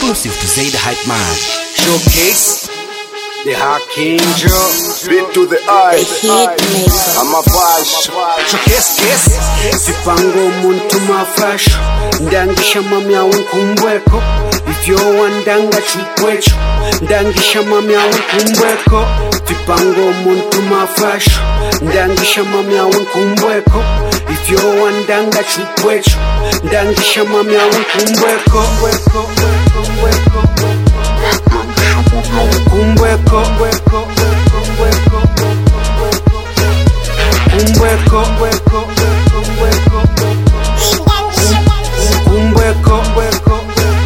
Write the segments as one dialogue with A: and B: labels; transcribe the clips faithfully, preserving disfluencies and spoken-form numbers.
A: Exclusive to Zaid Hype Man.
B: Showcase the Archangel.
C: Beat to the eye.
B: I'm a bash. Showcase, yes. Sipango muntu mafresh. Ndangisha mamya unkumbweko. Ifyo wandanga chukwecho. Ndangisha mamya unkumbweko. Sipango muntu mafresh. Ndangisha mamya unkumbweko. Ifyo wandanga chukwecho. Ndangisha mamya unkumbweko. Kumbweko, kumbweko, kumbweko, kumbweko, kumbweko, kumbweko, kumbweko,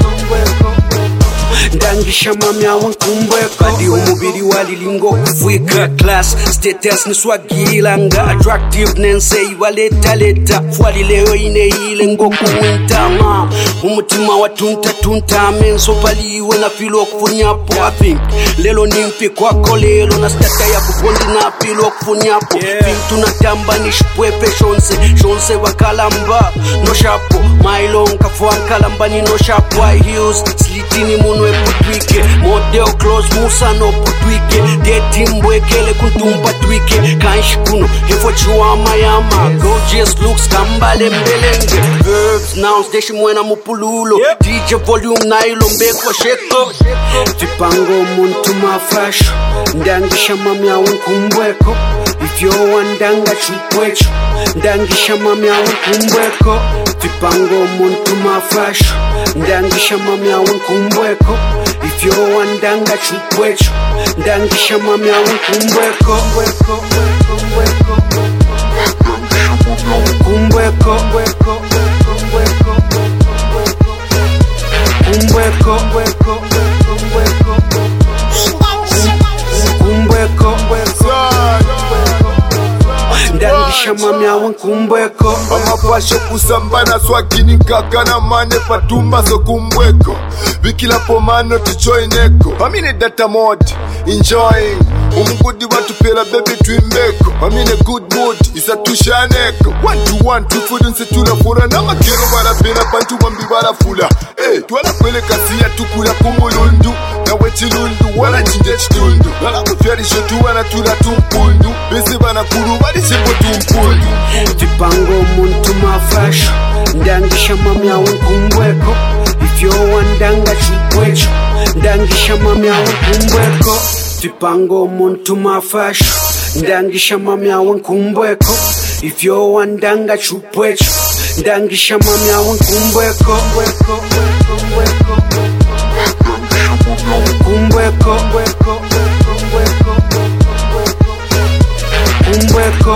B: ndangisha mamya wankumbweko. Badi umubiri walilingo kufwika class status niswagilanga attractive nensei waleta leta fwali leo ine ile ngo kuwinta ma umutima watunta tunta menso paliwe na filo kufunyapo. I think lelo nimpi kwako lelo na stata ya kubondi na filo kufunyapo. Think tunatamba nishipwepe shonse shonse wakalamba no shapo mailon kafwa kalamba ni no shapo. I heels slitini munwe putwike model close musa no putwike detimbwekele kuntumba twike kanshi kuno hefo chiwama yama gorgeous looks kambale mbelenge verbs nouns deshi mwena mupululo D J volume na ilombe kwa sheko. Tipango muntu mafresh ndangisha mamya unkumbweko. Ifyo wandanga chukwecho ndangisha mamya unkumbweko. Tipango muntu mafresh ndangisha mamya unkumbweko. Ifyo wandanga chukwecho ndangisha mamya unkumbweko. Kumbweko, kumbweko, kumbweko, kumbweko, ndangisha mamya wankumbweko.
C: Amapasho kusambana swakini kakana mane patumba so kumbweko. Vikila pomano tichoineko. Pamine data mode enjoying. Umugudi watu pera baby twimbeko. Pamine good mood isa tushaneko. One to one two food nse tulafura. Na makero wala pera pantu wambi wala fula. Eh, tuwala kwele kasi ya tukula kumulundu. Na wechilundu wala chinje chitundu. Wala kufyari shotu wana tula tumpundu. Bese bana kuru wali shepo tumpundu.
B: Tipango muntu mafresh ndangisha mamya wankumbweko. Ifyo wandanga chukwecho ndangisha mamya wankumbweko. Tipango muntu mafresh ndangisha mamya wankumbweko. Ifyo wandanga chukwecho ndangisha mamya wankumbweko. Kumbweko, kumbweko, kumbweko,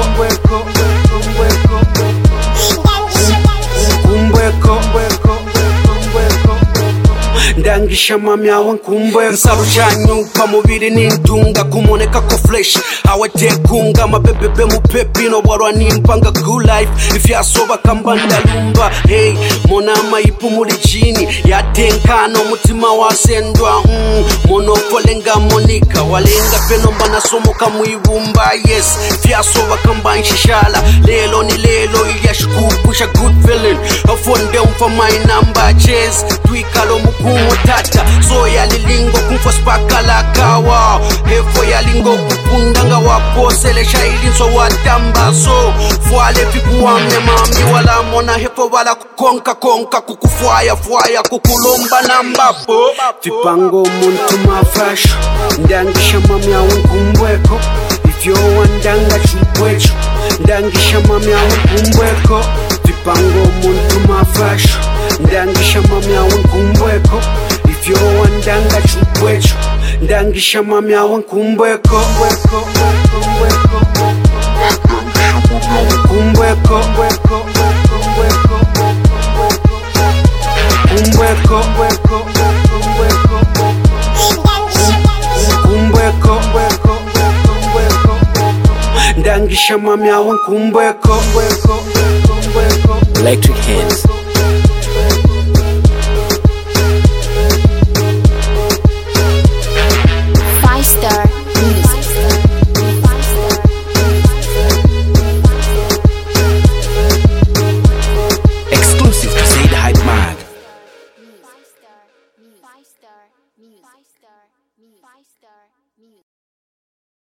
B: ndangisha mamya wankumbweko. Nsarujyanyu pamubiri n'indunga kumoneka ko flesh awatekunga mabebebe mupepi no warwa nimpanga good life ifyasoba kambanda lumba. Hey monama ipu muri jini yatenkano mutima wasendwa mm. Monopolenga monika walenga penomba nasomoka muibumba. Yes ifyasoba kambanshishalla lelo ni lelo iyashikupusha good feeling afonde umfa my number chase twikalo mukumo tata so yalilingo kumfa spakala kawa hefo yalingo kupundanga wakosele shaili so watamba so fuale pipu wame mami wala mona hefo wala kukonka konka kukufwaya fwaya kukulomba nambapo. Tipango muntu mafresh ndangisha mamya wankumbweko. Ifyo wandanga chukwecho ndangisha mamya wankumbweko. Tipango muntu mafresh ndangisha mamya wankumbweko. Ifyo wandanga chukwecho ndangisha mamya wankumbweko. Kumbweko, kumbweko, ndangisha mamya wankumbweko.
A: Electric Hands.
D: Five Star Music.
A: Exclusive to Zaid Hype Man.
D: Five Star Music. Five star music. Five star music. Five star music.